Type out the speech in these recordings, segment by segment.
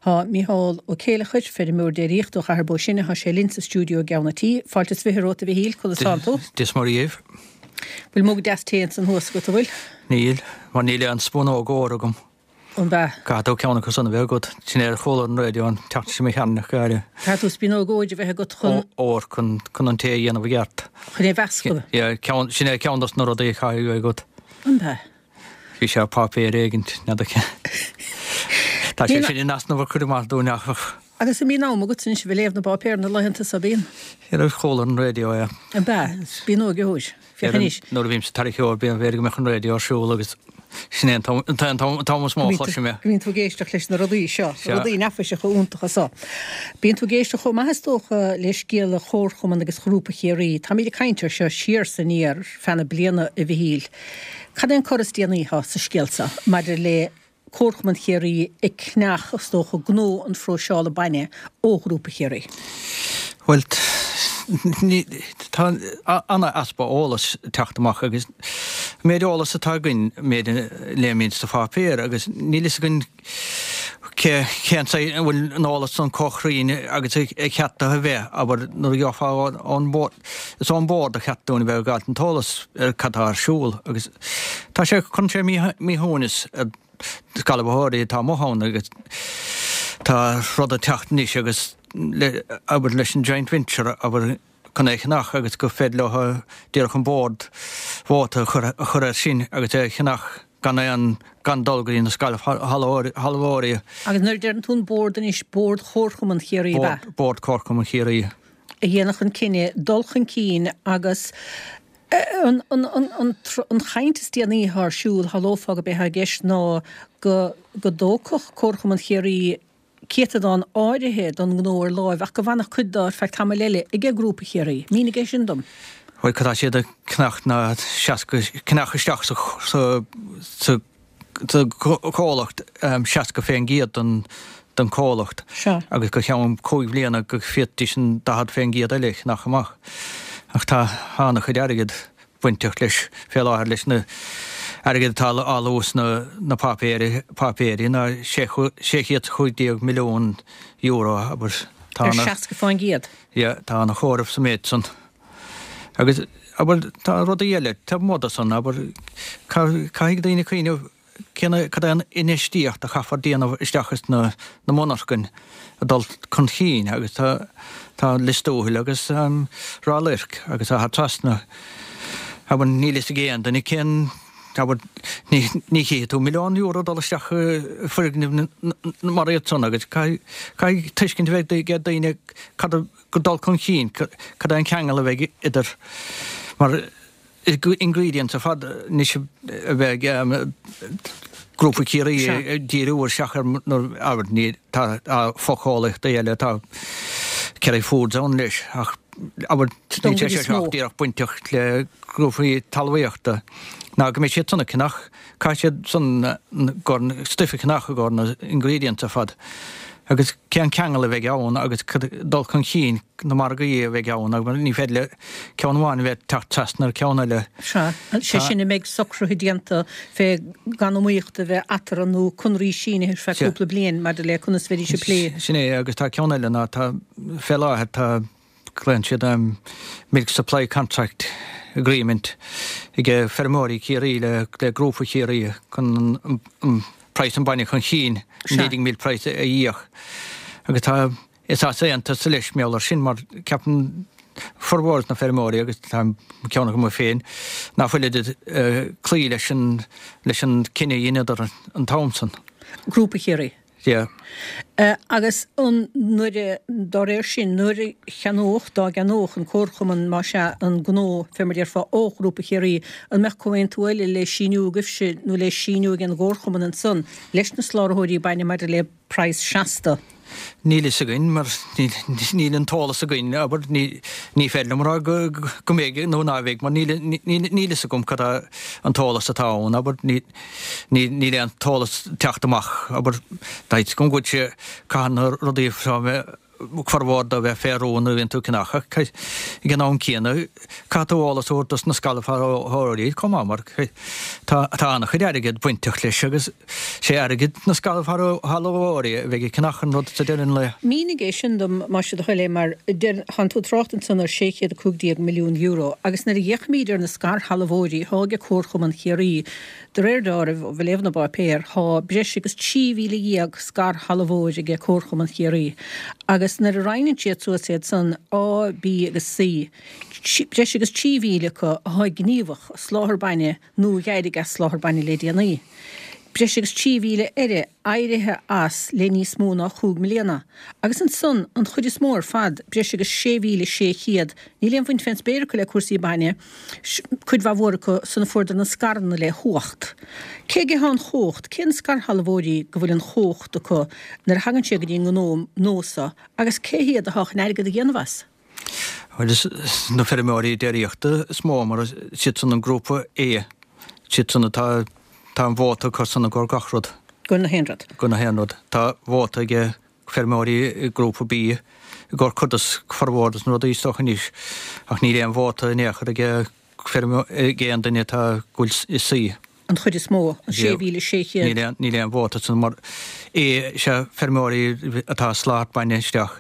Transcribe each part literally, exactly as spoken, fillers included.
Ha Micheál ó céile chuid fer mór dé ríocht ó charbó sinne ha sé linn sa stúdio geannatí, fáiltas bhíróta bhí híl chu santo. Dis mar éh. Bhfuil móg deastéan san thuas go bhfuil? Níl, mar níl an spúna ó ggóra An bhe. Cadó ceanna go sanna bheith god sin ar chola an radio an teachta sem cheannach gaire. Cadú spíó góide bheitthe go chun Ór chun chun an té dhéanamh gceart. chun é bhesco. Ja, ceann sin é ceannas nó a dé chaú bheith god. An bhe. Bhí sé papé régint na ce. Tá sé sin nasna bhar chuidir mar dúneach. Agus mí ná go sin se bhléomh na bapéir na lehananta sa bíon. Ar ar chola an radio é. An bhe, spíó gohúis. Fichaníis. Nóir bhím sa taricúir bíon bhéir go me chun radio arsúla agus sin Thomas má chluise me. Bhín tú géisteach leis na rodí seo, rodí nefaise go úntacha sa. Bíon tú géisteach go maithastócha leis céal a chóirchum agus chrúpa chéirí, Tá míad caiintear seo siar san níar fena bliana a bhí híl. Cad an choras díanaítha sa scéalsa, maidir le cóirchman chéirí i cneach stócha gnó an fró seála baine ó chrúpa chéirí. Well, tá anna aspa ólas teachtamach agus méid ólas atá gin méid lémíns sa fápéir agus nílis gin cén sa bhfuil an ólas san cochraín agus ag cheata a bheith aber nuair gheofá an bord is an bord a cheatúna bheith galt an tólas ar catár siúil agus tá sé chun sé mí hónis scalabhóirí tá móthán agus tá rud a techt níos agus aber leis an joint venture aber kann éich nach agus go fed le déach an bord bhta chur sin agus éich nach gan an gan dalgaí na scal hallhóí. Agus nuair dear an tún bord an is bord chórchum an chéirí bheith. Bord chórchum an chéirí. A dhéanach an cinenne dulchan cín agus an chaintas díanaí th siúil hallófag a bethe gceist ná go dócoch chórchum an chéirí Céad an áirithe don gnóir láimh ach go bhhanach chuddar fecht tam leile ige grúpa chéirí. Mína é sin dom. Hoi cadá siad a cnach na cnach isteach sa cólacht seaas go féin giad don cólacht. Agus go cheam cóig bliana go fiatí sin dahad féin giad eileich nach amach. Ach tá hána chud airigid buinteach leis fé láthir leis na Argad tal alús na na papéri papéri na séchiad chuidíag milliún euro aber tá na seaas go fáin giad. Ja, tá na chóirh sa méidson. Agus aber tá rud a dhéile tá móda san aber caiig daoine chuoineh cinna cad an inistíocht a chafar díanamh isteachas na na monarcin a dal chun chin agus tá tá listóhuiil agus um, rá lirc agus a trasna aber nílis a géan den i cin Aber ní ché tú milliún euro dalasteach furgnim mar réitson agus cai tuiscint bheith de daine cad go dal chun chin cad an ceangal a bheith idir mar ingredients a fad ní bheith grúpa cíirí díúir seachar nó aber ní tá fochálacht a dhéile tá ceir fúd an leis ach aber ní sé seachtíach buinteach le grúpaí talhaíochta. Ná go mé sé tunna cnach, cá sé sun gorn stifi cnach a gorn ingredient a fad. Agus cean ceangal a bheith ann agus dul chun chin na mar go í a bheith ann agus ní féile ceanháin bheith tacht tasnar ceanna le. Se sé sinna méid socrthaíanta fé gan muochta bheith atar anú chunraí sína ar feúpla blion mar de le chuna sfeidir se lé. Sinné agus tá ceanna le ná tá fé láthe tá glen siad am Milk Supply Contract Agreement ige fermóí chéirí le le grúpa chéirí chun price an baine chun chin leading meal price a dhéach. Agus tá is á séanta sa leis méallar sin mar ceapan forhór na fermóí agus tá ceanna go féin ná fuileidir clí leis leis an cinenne dhéanaidir an Thomson. Grúpa chéirí. Yeah. Uh, agus an nuair doréir sin nuair cheanóch dá ganóch an córchuman má se an gnó fermadidir fá ógrúpa chéirí an meach coin túile le síniú gifse nó le síniú an górchuman an son leis na sláthóirí baine mar le price seasta. Níl is a gin, mar níl an tólas a gin, aber ní féile mar go méige nó náveig, mar níl is a gom cad an tólas a táin, aber níl an tólas teachtamach, aber dait gom gud sé cána rodí frá farhórda bheith férónú vín tú cinnacha gan ná cíanana catúálas útas na scalafáirí comá mar tá annach chu airigid buinteach leis agus sé airigid na scalafáú hallóí bheith cinnachan rud sa déann le. Mínigéis sin dom mar se chuile mar han tú trochtan san ar séchéad a cúgdíag milliún euro agus na dhéch míidir na scar hallóí háge cuachchum an chéirí de réirdáirh bh léfna ba péir há breis agus tíhíle íag scar hallóide ge cuachchum an chéirí agus na reinin siad suasaid san á bí agus sí breis agus tíhíle go há gníomhach sláthbaine nó gaiide gas sláthbaine le déanaí. Breis agus tíhíle ire airithe as le níos mó ná chúg millióna. Agus an son an chud is mór fad breis agus séhíle sé chiad ní léon faoin fens béir go le cuasaí baine chud bha mhór go sanna fórda na scarna le hócht. Cé go hán hócht, cén scar hallmhórí go bhfuil an hócht go nar hagann sé go dtí gnóm nósa agus cé hiad a thach neirgad a ghéanamhas. Well, na fermóí déiríochta smó mar siad san an grúpa é siad sanna tá Tá an bhóta cosanna gur gachrod. Gunna henrad. Gunna henrad. Tá bhóta ge fermóí grúpa bí gur chudas farhórdas nó í stochan níos ach ní an bhóta néchar ge géan daine tá gúil is sí. An chud is mó an séhíle séché. Ní le an bhóta san mar é se fermóí atá sláart baine isteach.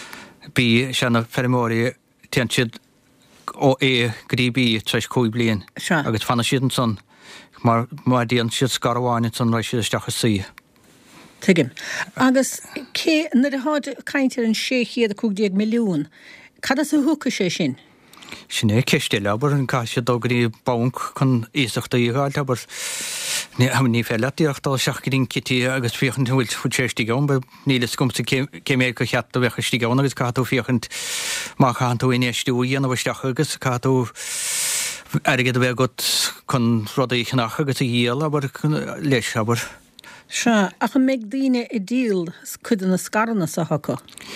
Bí se na fermóí tean siad ó é gríbí treis cúig blian. Agus fanna siad an son. Mar mar díon siad scarháine san roiisi isteach a sí. Tuigim. Agus cé na háid caiintear an séchéad a cúgdíag milliún. Cad a thuca sé sin? Sin é ceiste lebar an caiise dogarí bank chun ísachta íáil lebar ha ní fé leíochtá seach goín kití agus fiochan bhfuil chud séistí gán, be nílas gom sa cémé go cheat a bheitchastí gán agus catú fiochan má chaú inéistú dhéanamh isteach agus catú airgad a bheith got chun rud í chnach agus a dhéal aber leis aber. Se, ach an méid daoine i díal chud na scarna sa hacha?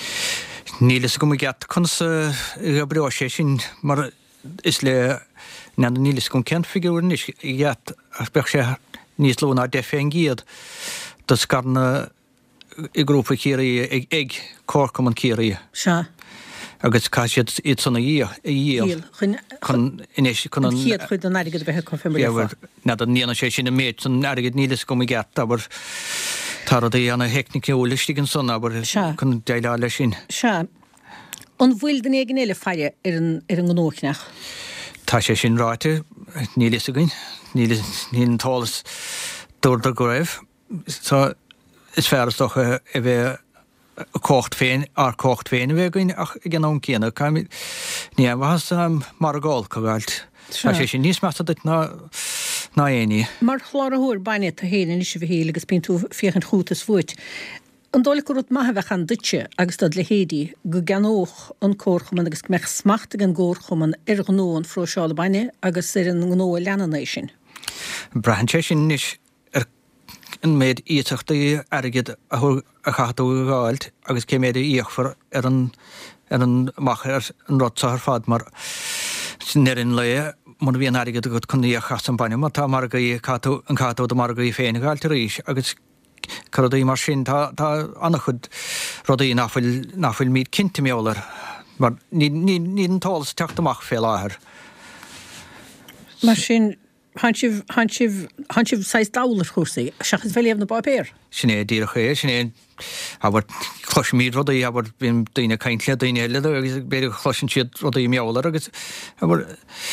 Nílas go gceat chun sa breá sé sin mar is le na nílas gom cean figúrin is gceat ach bech sé níos lúna de féin giad do scarna i grúpa círaí ag ag córcam an círaí. Se. Agus caiisiad iad sanna díal. Díal. Chun inéis chun an... Chiad chuid an airgad bheith confirmir. Na an níana sé sin a méid san airgad nílas go gceat aber tar a dhéana hecnic eolistí an son aber chun déile le sin. Se. An bhfuil den éigen eile feire ar an gnóchnach? Tá sé sin ráite nílas a gin. Nílas níl tálas dúirda go raibh. Tá is fearrastoch a bheith kocht féin ar kocht féin bheith goin ach gan an céanna caiimi ní bhas mar a gáil cogáilt. Tá sé sin níos measta dit ná ná éí. Mar chlárathúir baine a héanaan is bh héla agus bíon tú fiochan chútas fuit. An dóla go rút maithe bheith an duite agus dad le héadí go ganóch an córchaman agus meach smachta an gcórchaman ar gnóin fró seála baine agus ar an gnó leananéis sin. Brehan sé sin níos an méid íachtaí airgid a chatú gáilt agus cé méid íochfar ar an ar an machar an rotsa ar fad mar nerin le man bhíon airgid a go chun í a chas an baine mar tá mar go í catú an catú do mar go í féin gáilt a ríis agus Cardaí mar sin tá annach chud rudaí nachfuil nachfuil míad cinnte méolar mar ní an tálas teachtamach fé láthair. Mar sin Han sibh seis dálar chósaí, seachas bheith léamh na bapéir? Sin é díreach é, sin é aber chluis míad rudaí aber bhíon daoine caintle daoine eile agus beidir chluisin siad rudaí meolar agus aber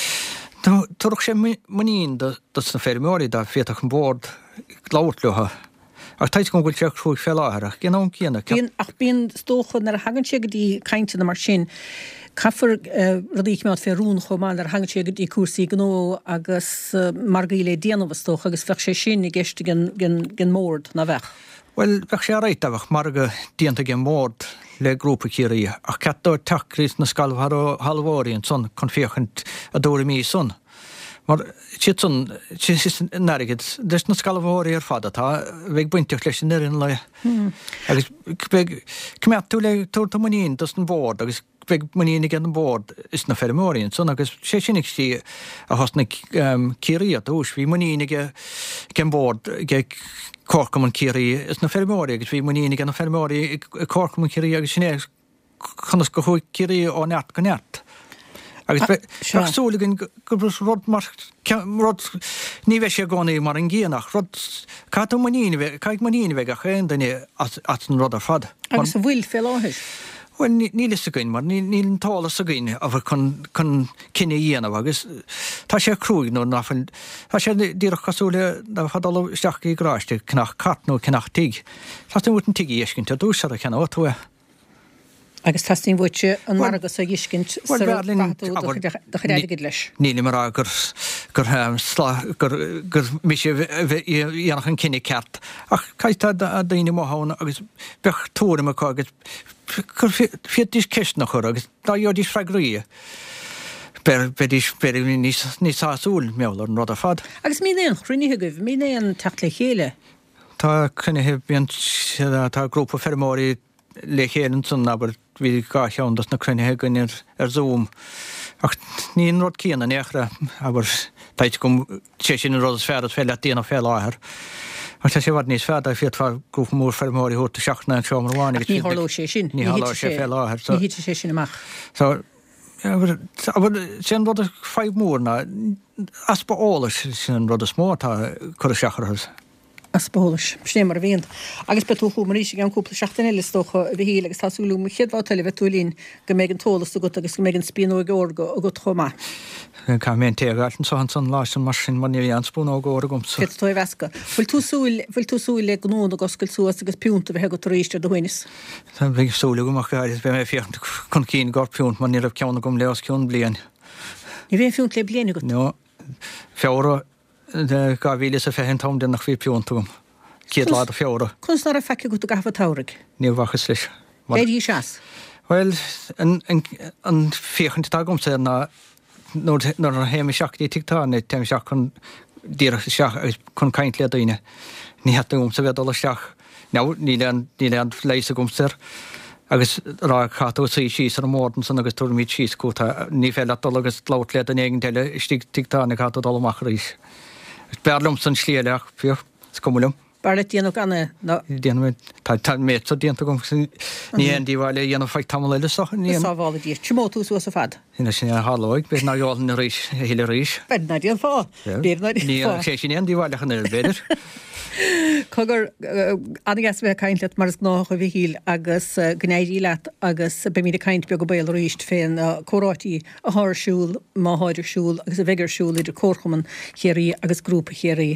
tuach sé muíon dus na fermóí dá féach an bord láirtleotha. Ach táid go bhfuil teach chuig fé láthair, gin an céanna. Ach bíon stóchan ar hagann sé go dtí cainte na mar sin. Caafar rudí mead fé rún chomáin ar hang sé í cuasaí gnó agus mar go le déanamhtóch agus fech sé sin i gceiste gin mórd na bheith. Well, bheith sé réit abhah mar go díanta gin mórd le grúpa círaí ach ceadú teachrís na scalbhar ó halmhóiríonn son chun féochant a dóra mí son. Mar siad son narigid, leis na scalbhóirí ar fada tá bheith buinteach leis sin irin le. Agus cmead tú le túirta muíon dus an bórd agus bheith muíon gan an bórd is na fermóiríonn son agus sé sinnig tí a hosna círaí a dús bhí muíon gan bórd córcam an círaí is na fermóirí agus bhí muíon gan na fermóirí córcam an círaí agus sinné chunas go chuig cirí ó neat go neat. Agus feachsúlagin rud mar rud ní bheith sé gcónaí mar an gcéanach rud catú maníine bheith caiig maníine bheith a chéan daine at an rud ar fad. Agus a bhfuil fé láthir. Well, ní is a gin, mar ní an tála a gin a bheit chun cinenne dhéanamh agus tá sé crúig nó náfin tá sé díach cosúla na fadal isteach í gráiste cinach catnú cinach tiig. Tá bút an tiigi éiscinn te dús ar a cena tú. Agus tastín bhte an margus a giscint churéigeid leis. Níl mar gur gur gur mi sé dhéanach an cinenne ceart. Ach caiit a daoine mthna agus bech túra a agus gur fiadís ceist nach chur agus dá dís freigraí. Ber bedís ber níos áúil meall an rud a fad. Agus mí éon chrúnithe goibh, mí éon techt le chéile. Tá chunnethe bíon tá grúpa fermóí le chéan san aber bhí gá teandas na crunethe gunir ar Zoom. Ach níon rud cíanna néachra aber táid gom sé sin rud fearad féile déanana fé láthair. Ach tá sé bhd níos fearr a fiad fá grúpa mór fermóí thuirta seachna an seomar bháinna. Ní tharló sé sin. Ní tharló sé fé láthair. Ní híte sé sin amach. Sin rud a feib mórna aspa ólas sin rud a smó tá chur a seachar. Aspólis, sné mar bhíon. Agus be túú marí sé an cúpla seachtain eile tócha a bhí agus táúlú mu chiadháil bheith túlín go méid an tólas go agus go méid an spíó ggóga a go chomá. Ca mé teáiln san san láis an mar sin man an spún ógóra gomsa. Tú bheca. Bfuil túsúil bfuil túsúil le gó a goscail súas agus piúnta bheit go tríiste do haoinis. Tá bhí súla gomach be mé fiocht chun cín gá piúnt man níar ceanna gom leos ciún blian. Ní bhé fiúnt le bliana go? No, feára gá bhíle a féhin tom den nach fhí piúntúm. Ciad lád a feára. Chns ná a feice go gafa táraigh? Níl bhachas leis. Éirí seas? Well, an féchant tá gomsa na nóair an héime seachtaí tigtána téime seach chun díireach seach chun caint le daoine. Ní heta gomsa bheith dul seach. Ná ní le an leis a gomsar. Agus rá chatú sí síos ar mórdan san agus túr míid síos cúta ní féile dul agus lát le an éigen teile istí tigtána chatú dul amach éis. Berlum san slíaleach fio skomulum. Barle díanú anna no. Díanú tá méid so díanta gom ní endíhile dhéanam feith tamile soch ní sáhála dí. Timótú sú a fad. Hina sin hallóig be na jólan na ríis héile ríis. Ben na dían fá. Ní sé sin endíhile chan ar beidir. Cogur agas bheith caiintlet mar gnáth a bhíhíil agus gnéirí leat agus be míad a caiint be go béil ríist féin chorátí a thsúil má háidirsúil agus a bhegarsúil idir córchaman chéirí agus grúpa chéirí.